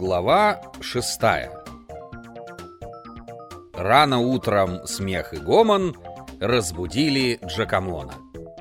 Глава 6. Рано утром смех и гомон разбудили Джакамона.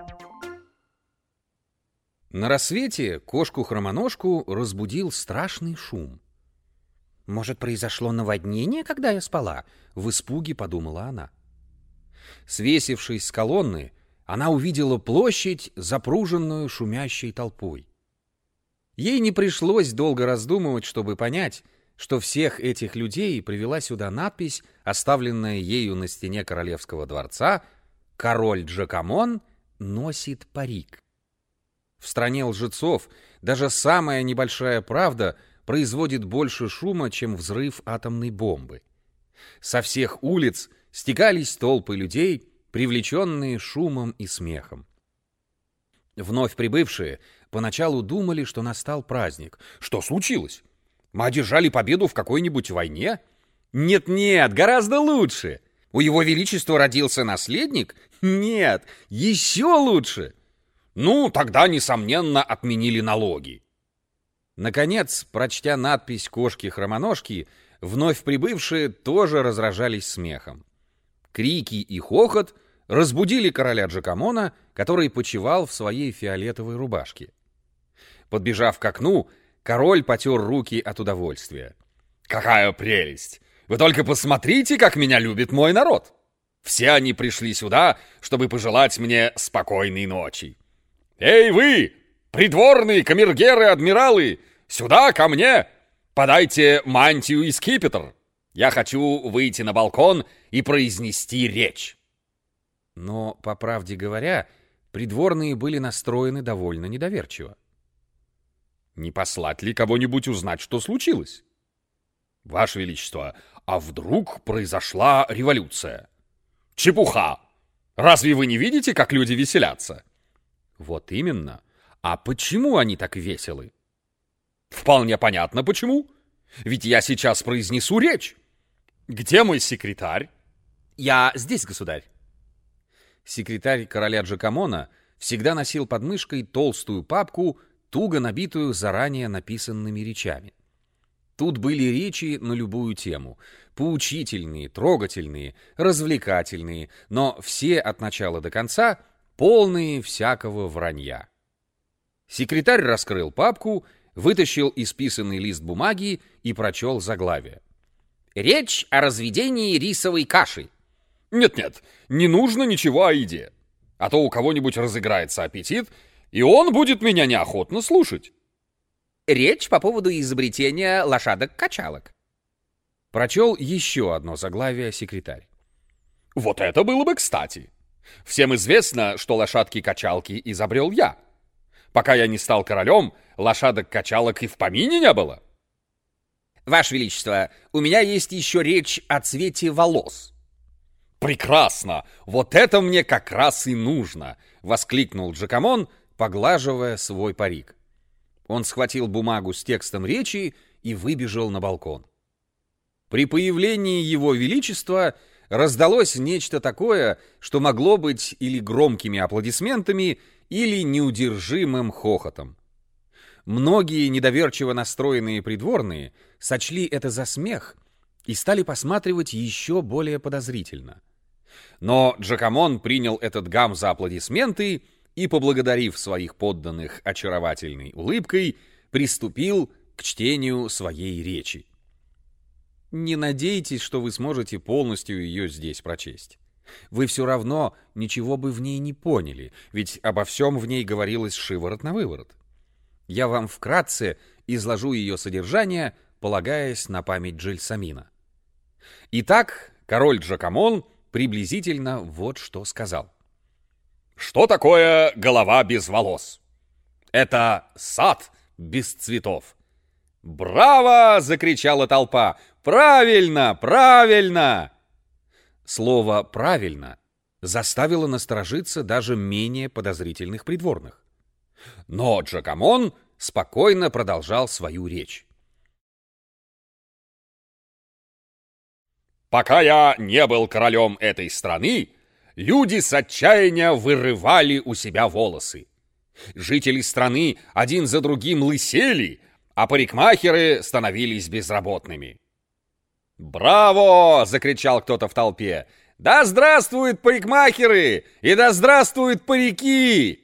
На рассвете кошку-хромоножку разбудил страшный шум. «Может, произошло наводнение, когда я спала?» — в испуге подумала она. Свесившись с колонны, она увидела площадь, запруженную шумящей толпой. Ей не пришлось долго раздумывать, чтобы понять, что всех этих людей привела сюда надпись, оставленная ею на стене королевского дворца: «Король Джакамон носит парик». В стране лжецов даже самая небольшая правда производит больше шума, чем взрыв атомной бомбы. Со всех улиц стекались толпы людей, привлеченные шумом и смехом. Вновь прибывшие поначалу думали, что настал праздник. Что случилось? Мы одержали победу в какой-нибудь войне? Нет-нет, гораздо лучше. У его величества родился наследник? Нет, еще лучше. Ну, тогда, несомненно, отменили налоги. Наконец, прочтя надпись кошки-хромоножки, вновь прибывшие тоже разражались смехом. Крики и хохот разбудили короля Джакамона, который почивал в своей фиолетовой рубашке. Подбежав к окну, король потер руки от удовольствия. «Какая прелесть! Вы только посмотрите, как меня любит мой народ! Все они пришли сюда, чтобы пожелать мне спокойной ночи. Эй вы, придворные камергеры, адмиралы, сюда, ко мне! Подайте мантию и скипетр! Я хочу выйти на балкон и произнести речь!» Но, по правде говоря, придворные были настроены довольно недоверчиво. «Не послать ли кого-нибудь узнать, что случилось? Ваше Величество, а вдруг произошла революция? Чепуха! Разве вы не видите, как люди веселятся?» «Вот именно. А почему они так веселы?» «Вполне понятно, почему. Ведь я сейчас произнесу речь. Где мой секретарь?» «Я здесь, государь». Секретарь короля Джакамона всегда носил под мышкой толстую папку, туго набитую заранее написанными речами. Тут были речи на любую тему: поучительные, трогательные, развлекательные, но все от начала до конца полные всякого вранья. Секретарь раскрыл папку, вытащил исписанный лист бумаги и прочел заглавие. «Речь о разведении рисовой каши». «Нет-нет, не нужно ничего о еде, а то у кого-нибудь разыграется аппетит, и он будет меня неохотно слушать». «Речь по поводу изобретения лошадок-качалок». Прочел еще одно заглавие секретарь. «Вот это было бы кстати. Всем известно, что лошадки-качалки изобрел я. Пока я не стал королем, лошадок-качалок и в помине не было». «Ваше Величество, у меня есть еще речь о цвете волос». «Прекрасно! Вот это мне как раз и нужно!» — воскликнул Джакамон, поглаживая свой парик. Он схватил бумагу с текстом речи и выбежал на балкон. При появлении его величества раздалось нечто такое, что могло быть или громкими аплодисментами, или неудержимым хохотом. Многие недоверчиво настроенные придворные сочли это за смех и стали посматривать еще более подозрительно. Но Джакамон принял этот гам за аплодисменты и, поблагодарив своих подданных очаровательной улыбкой, приступил к чтению своей речи. Не надейтесь, что вы сможете полностью ее здесь прочесть. Вы все равно ничего бы в ней не поняли, ведь обо всем в ней говорилось шиворот на выворот. Я вам вкратце изложу ее содержание, полагаясь на память Джельсамина. Итак, король Джакамон приблизительно вот что сказал. «Что такое голова без волос? Это сад без цветов». «Браво!» — закричала толпа. «Правильно! Правильно!» Слово «правильно» заставило насторожиться даже менее подозрительных придворных. Но Джакамон спокойно продолжал свою речь. «Пока я не был королем этой страны, люди с отчаяния вырывали у себя волосы. Жители страны один за другим лысели, а парикмахеры становились безработными. «Браво!» — закричал кто-то в толпе. «Да здравствуют парикмахеры! И да здравствуют парики!»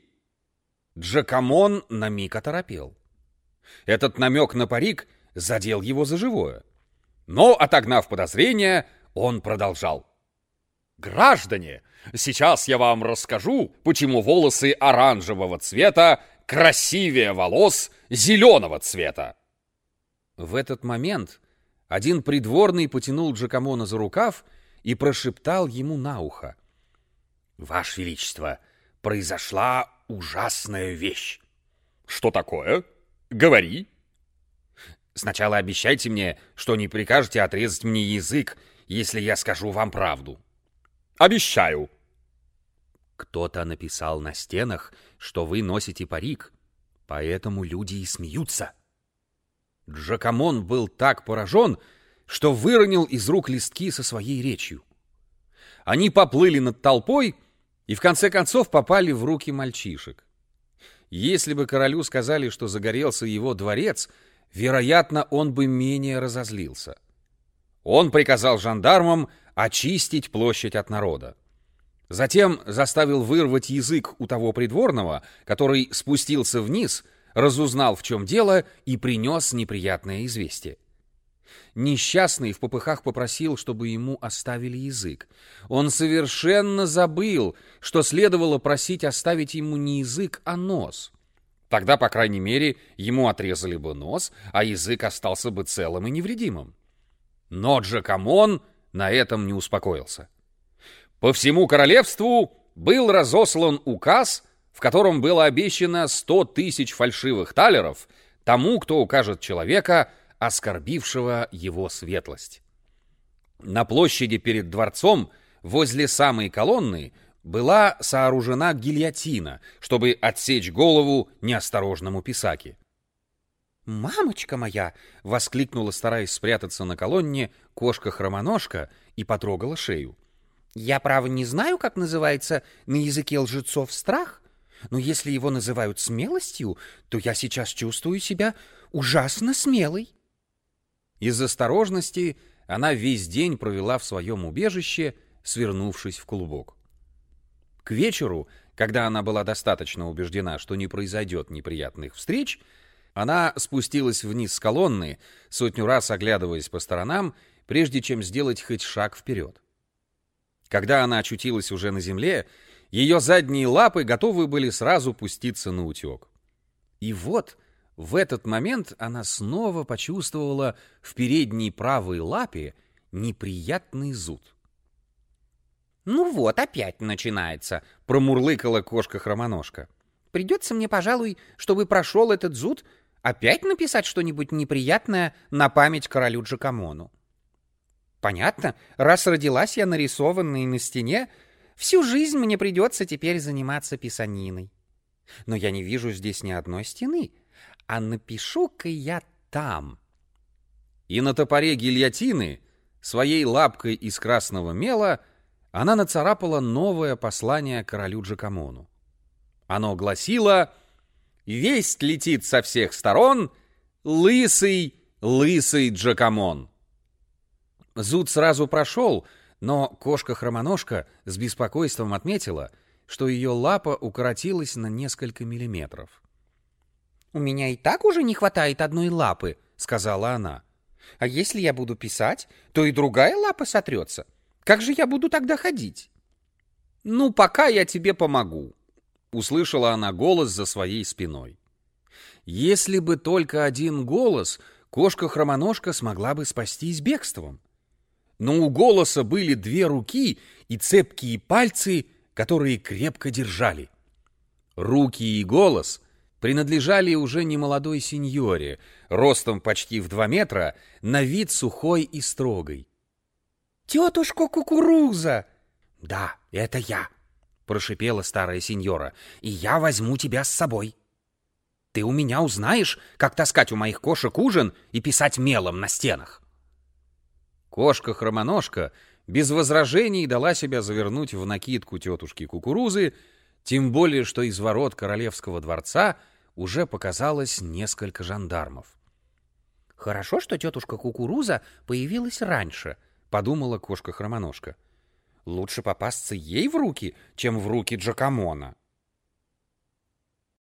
Джакамон на миг оторопел. Этот намек на парик задел его за живое. Но, отогнав подозрения, он продолжал. «Граждане, сейчас я вам расскажу, почему волосы оранжевого цвета красивее волос зеленого цвета». В этот момент один придворный потянул Джакамона за рукав и прошептал ему на ухо. «Ваше Величество, произошла ужасная вещь». «Что такое? Говори». «Сначала обещайте мне, что не прикажете отрезать мне язык, если я скажу вам правду». «Обещаю». «Кто-то написал на стенах, что вы носите парик, поэтому люди и смеются». Джакамон был так поражен, что выронил из рук листки со своей речью. Они поплыли над толпой и в конце концов попали в руки мальчишек. Если бы королю сказали, что загорелся его дворец, вероятно, он бы менее разозлился. Он приказал жандармам очистить площадь от народа. Затем заставил вырвать язык у того придворного, который спустился вниз, разузнал, в чем дело, и принес неприятное известие. Несчастный в попыхах попросил, чтобы ему оставили язык. Он совершенно забыл, что следовало просить оставить ему не язык, а нос. Тогда, по крайней мере, ему отрезали бы нос, а язык остался бы целым и невредимым. Но Джакамон на этом не успокоился. По всему королевству был разослан указ, в котором было обещано 100 тысяч фальшивых талеров тому, кто укажет человека, оскорбившего его светлость. На площади перед дворцом, возле самой колонны, была сооружена гильотина, чтобы отсечь голову неосторожному писаке. «Мамочка моя!» — воскликнула, стараясь спрятаться на колонне, кошка-хромоножка и потрогала шею. «Я, право, не знаю, как называется на языке лжецов страх, но если его называют смелостью, то я сейчас чувствую себя ужасно смелой». Из осторожности она весь день провела в своем убежище, свернувшись в клубок. К вечеру, когда она была достаточно убеждена, что не произойдет неприятных встреч, она спустилась вниз с колонны, сотню раз оглядываясь по сторонам, прежде чем сделать хоть шаг вперед. Когда она очутилась уже на земле, ее задние лапы готовы были сразу пуститься на утек. И вот в этот момент она снова почувствовала в передней правой лапе неприятный зуд. «Ну вот, опять начинается», — промурлыкала кошка-хромоножка. «Придется мне, пожалуй, чтобы прошел этот зуд, опять написать что-нибудь неприятное на память королю Джакамону. Понятно, раз родилась я нарисованной на стене, всю жизнь мне придется теперь заниматься писаниной. Но я не вижу здесь ни одной стены, а напишу-ка я там». И на топоре гильотины, своей лапкой из красного мела, она нацарапала новое послание королю Джакамону. Оно гласило: «Весть летит со всех сторон, лысый, лысый Джакамон». Зуд сразу прошел, но кошка-хромоножка с беспокойством отметила, что ее лапа укоротилась на несколько миллиметров. «У меня и так уже не хватает одной лапы», — сказала она. «А если я буду писать, то и другая лапа сотрется. Как же я буду тогда ходить?» «Ну, пока я тебе помогу», — услышала она голос за своей спиной. Если бы только один голос, кошка-хромоножка смогла бы спастись бегством. Но у голоса были 2 руки и цепкие пальцы, которые крепко держали. Руки и голос принадлежали уже немолодой сеньоре, ростом почти в 2 метра, на вид сухой и строгой. «Тетушка Кукуруза!» «Да, это я», — прошипела старая сеньора, — «и я возьму тебя с собой. Ты у меня узнаешь, как таскать у моих кошек ужин и писать мелом на стенах». Кошка-хромоножка без возражений дала себя завернуть в накидку тетушки Кукурузы, тем более, что из ворот королевского дворца уже показалось несколько жандармов. Хорошо, что тетушка Кукуруза появилась раньше, подумала кошка-хромоножка. Лучше попасться ей в руки, чем в руки Джакомона.